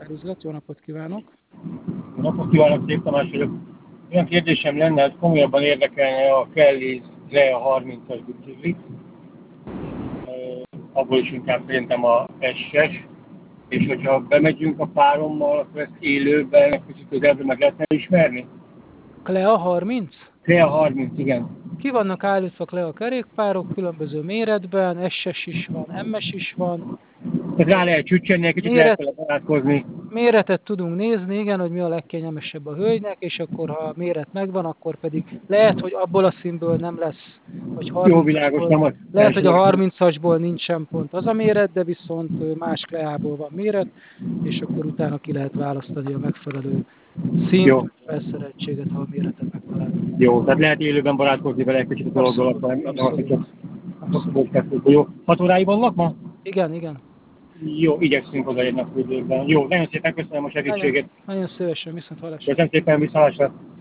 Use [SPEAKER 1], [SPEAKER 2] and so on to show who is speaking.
[SPEAKER 1] üzlet, jó napot kívánok!
[SPEAKER 2] Jó napot kívánok, Szép Tamás vagyok. Olyan kérdésem lenne, hogy komolyabban érdekelne a Kelly Rea 30-as bicikli. Abból is inkább szerintem a S-es. És hogyha bemegyünk a párommal, akkor ezt élőben egy kicsit közelből meg lehetne ismerni?
[SPEAKER 1] Clea 30?
[SPEAKER 2] Rea 30, igen.
[SPEAKER 1] Ki vannak állítva Clea kerékpárok, különböző méretben, S-es is van, M-es is van.
[SPEAKER 2] Tehát rá lehet csücsenni, egy kicsit lehet vele barátkozni.
[SPEAKER 1] Méretet tudunk nézni, igen, hogy mi a legkényelmesebb a hölgynek, és akkor ha a méret megvan, akkor pedig lehet, hogy abból a színből nem lesz, hogy 30-asból, lehet, hogy a 30-asból nincsen pont az a méret, de viszont más Cleából van méret, és akkor utána ki lehet választani a megfelelő szint, felszereltséget, ha a méretet megtaláljuk.
[SPEAKER 2] Jó, tehát lehet élőben barátkozni vele egy kicsit a dologgal. Abszolút. Jó. 6 óráig vannak ma?
[SPEAKER 1] Igen, igen.
[SPEAKER 2] Jó, igyekszünk odaérni a időben. Jó, nagyon szépen köszönöm a segítséget.
[SPEAKER 1] Nagyon szívesen, viszont hallásra.
[SPEAKER 2] Köszönöm szépen, viszontlátásra.